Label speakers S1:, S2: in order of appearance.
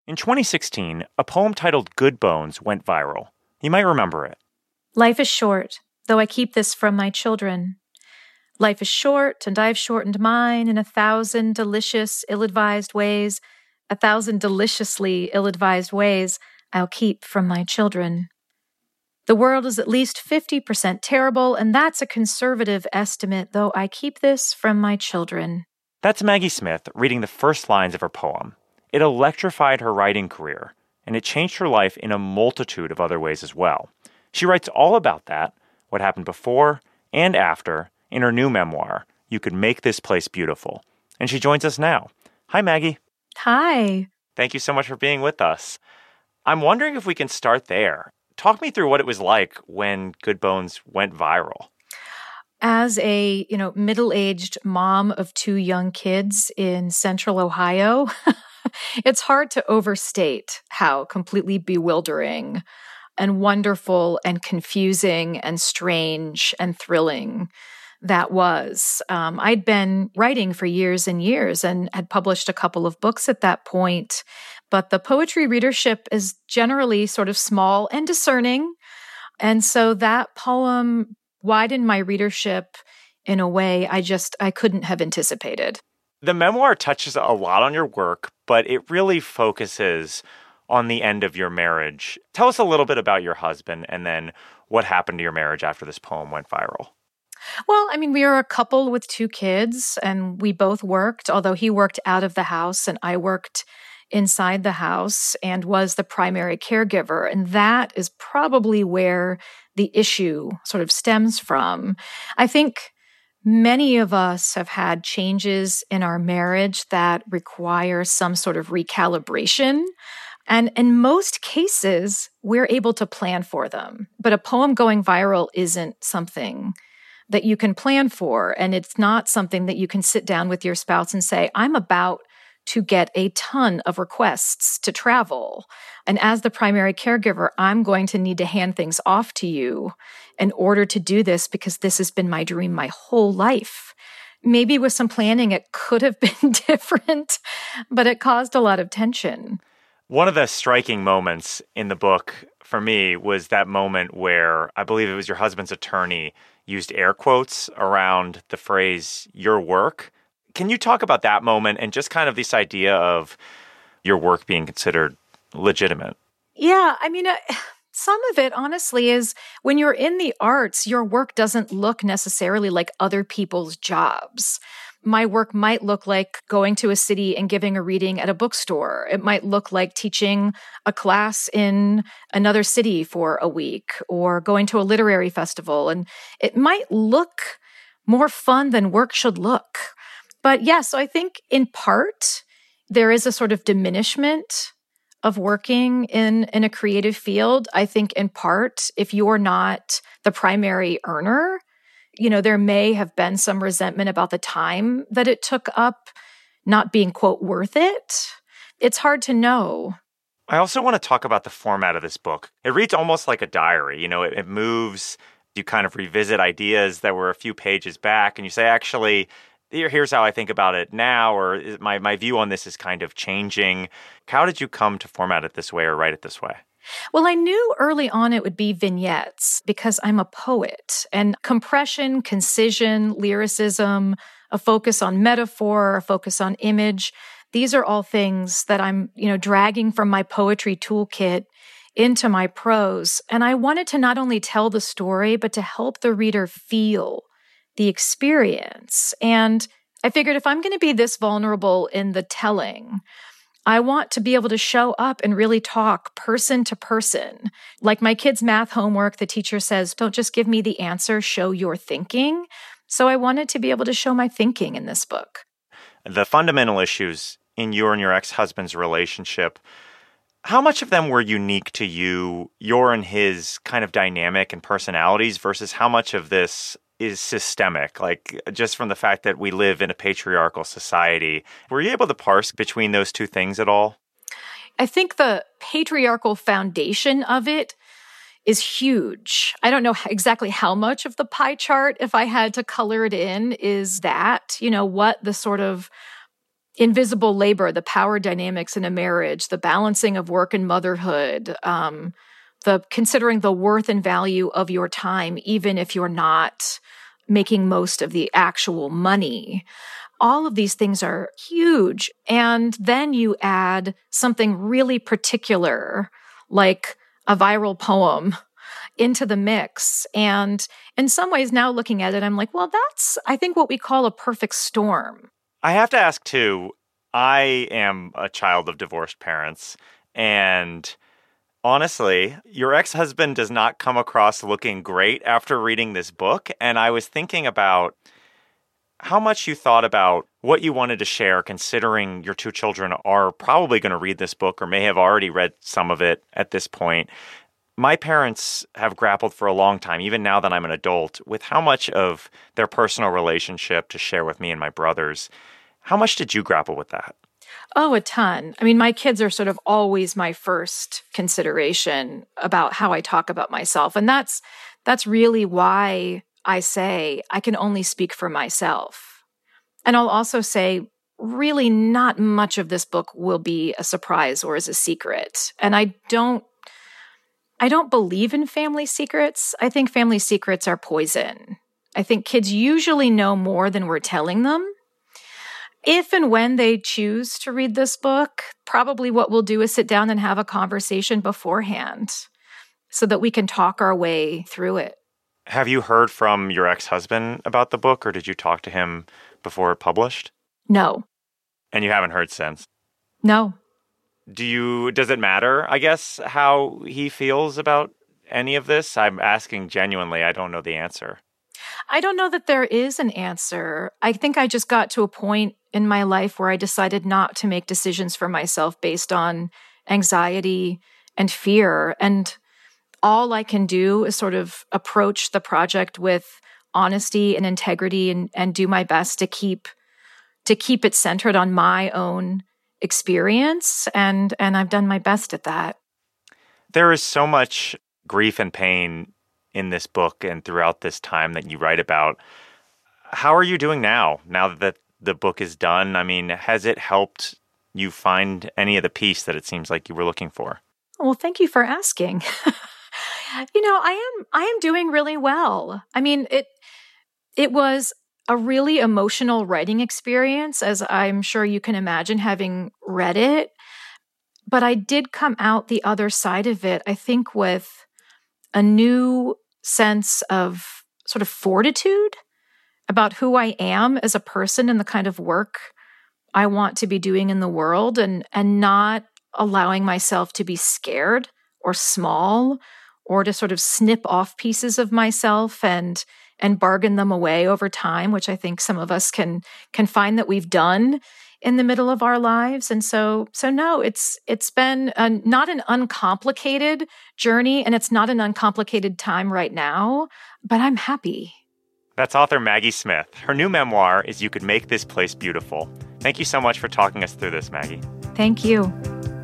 S1: In 2016, a poem titled Good Bones went viral. You might remember it.
S2: Life is short, though I keep this from my children. Life is short, and I've shortened mine in 1,000 delicious, ill-advised ways. 1,000 deliciously ill-advised ways I'll keep from my children. The world is at least 50% terrible, and that's a conservative estimate, though I keep this from my children.
S1: That's Maggie Smith reading the first lines of her poem. It electrified her writing career, and it changed her life in a multitude of other ways as well. She writes all about that, what happened before and after, in her new memoir, You Could Make This Place Beautiful. And she joins us now. Hi, Maggie.
S2: Hi.
S1: Thank you so much for being with us. I'm wondering if we can start there. Talk me through what it was like when Good Bones went viral.
S2: As a, middle-aged mom of 2 young kids in central Ohio, it's hard to overstate how completely bewildering and wonderful and confusing and strange and thrilling that was. I'd been writing for years and years and had published a couple of books at that point, but the poetry readership is generally sort of small and discerning. And so that poem widened my readership in a way I couldn't have anticipated.
S1: The memoir touches a lot on your work, but it really focuses on the end of your marriage. Tell us a little bit about your husband and then what happened to your marriage after this poem went viral.
S2: Well, we were a couple with 2 kids, and we both worked, although he worked out of the house and I worked inside the house and was the primary caregiver. And that is probably where the issue sort of stems from. I think many of us have had changes in our marriage that require some sort of recalibration. And in most cases, we're able to plan for them. But a poem going viral isn't something that you can plan for. And it's not something that you can sit down with your spouse and say, I'm about to get a ton of requests to travel. And as the primary caregiver, I'm going to need to hand things off to you in order to do this because this has been my dream my whole life. Maybe with some planning, it could have been different, but it caused a lot of tension.
S1: One of the striking moments in the book for me was that moment where I believe it was your husband's attorney used air quotes around the phrase, your work. Can you talk about that moment and just kind of this idea of your work being considered legitimate?
S2: Yeah, some of it, honestly, is when you're in the arts, your work doesn't look necessarily like other people's jobs. My work might look like going to a city and giving a reading at a bookstore. It might look like teaching a class in another city for a week or going to a literary festival. And it might look more fun than work should look. But yeah, so I think in part, there is a sort of diminishment of working in a creative field. I think in part, if you're not the primary earner, there may have been some resentment about the time that it took up not being, quote, worth it. It's hard to know.
S1: I also want to talk about the format of this book. It reads almost like a diary. It moves, you kind of revisit ideas that were a few pages back, and you say, actually, here's how I think about it now, or my view on this is kind of changing. How did you come to format it this way or write it this way?
S2: Well, I knew early on it would be vignettes because I'm a poet, and compression, concision, lyricism, a focus on metaphor, a focus on image, these are all things that I'm, dragging from my poetry toolkit into my prose. And I wanted to not only tell the story, but to help the reader feel the experience. And I figured if I'm going to be this vulnerable in the telling, I want to be able to show up and really talk person to person. Like my kids' math homework, the teacher says, don't just give me the answer, show your thinking. So I wanted to be able to show my thinking in this book.
S1: The fundamental issues in your and your ex-husband's relationship, how much of them were unique to you, your and his kind of dynamic and personalities, versus how much of this is systemic, like just from the fact that we live in a patriarchal society? Were you able to parse between those two things at all?
S2: I think the patriarchal foundation of it is huge. I don't know exactly how much of the pie chart, if I had to color it in, is that, what the sort of invisible labor, the power dynamics in a marriage, the balancing of work and motherhood, the considering the worth and value of your time, even if you're not making most of the actual money. All of these things are huge. And then you add something really particular, like a viral poem, into the mix. And in some ways, now looking at it, I'm like, well, that's, I think, what we call a perfect storm.
S1: I have to ask, too, I am a child of divorced parents, and honestly, your ex-husband does not come across looking great after reading this book, and I was thinking about how much you thought about what you wanted to share, considering your two children are probably going to read this book or may have already read some of it at this point. My parents have grappled for a long time, even now that I'm an adult, with how much of their personal relationship to share with me and my brothers. How much did you grapple with that?
S2: Oh, a ton. I mean, my kids are sort of always my first consideration about how I talk about myself. And that's really why I say I can only speak for myself. And I'll also say, really not much of this book will be a surprise or is a secret. And I don't believe in family secrets. I think family secrets are poison. I think kids usually know more than we're telling them. If and when they choose to read this book, probably what we'll do is sit down and have a conversation beforehand so that we can talk our way through it.
S1: Have you heard from your ex-husband about the book, or did you talk to him before it published?
S2: No.
S1: And you haven't heard since?
S2: No.
S1: Does it matter, I guess, how he feels about any of this? I'm asking genuinely. I don't know the answer.
S2: I don't know that there is an answer. I think I just got to a point in my life where I decided not to make decisions for myself based on anxiety and fear. And all I can do is sort of approach the project with honesty and integrity and do my best to keep it centered on my own experience. And I've done my best at that.
S1: There is so much grief and pain in this book and throughout this time that you write about. How are you doing now that the book is done? I mean, has it helped you find any of the peace that it seems like you were looking for?
S2: Well, thank you for asking. I am doing really well. I mean, it was a really emotional writing experience, as I'm sure you can imagine having read it. But I did come out the other side of it, I think, with a new sense of sort of fortitude about who I am as a person and the kind of work I want to be doing in the world, and not allowing myself to be scared or small or to sort of snip off pieces of myself and bargain them away over time, which I think some of us can find that we've done in the middle of our lives. And so no, it's been not an uncomplicated journey, and it's not an uncomplicated time right now, but I'm happy.
S1: That's author Maggie Smith. Her new memoir is You Could Make This Place Beautiful. Thank you so much for talking us through this, Maggie.
S2: Thank you.